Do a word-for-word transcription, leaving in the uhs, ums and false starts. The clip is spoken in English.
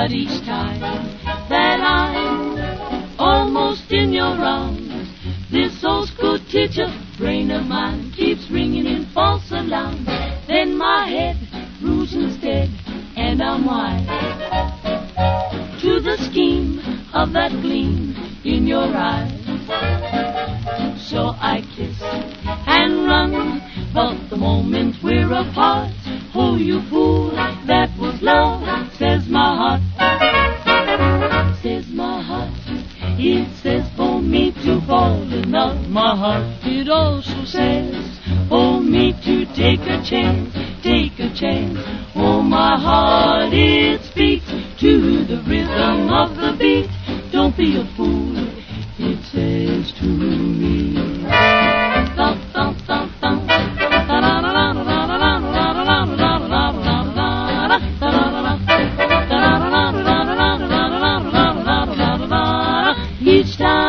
But each time that I'm almost in your arms, this old school teacher brain of mine keeps ringing in false alarm. Then my head rules instead, and I'm wise to the scheme of that gleam in your eyes. So I kiss and run, but the moment we're apart, oh, you fool, that was love, says my heart. Says my heart, it says for me to fall in love. My heart, it also says for me to take a chance, take a chance. Oh, my heart, it speaks to the rhythm of the beat. Don't be a fool, it says to me. Thump, thump, thump, thump. Each time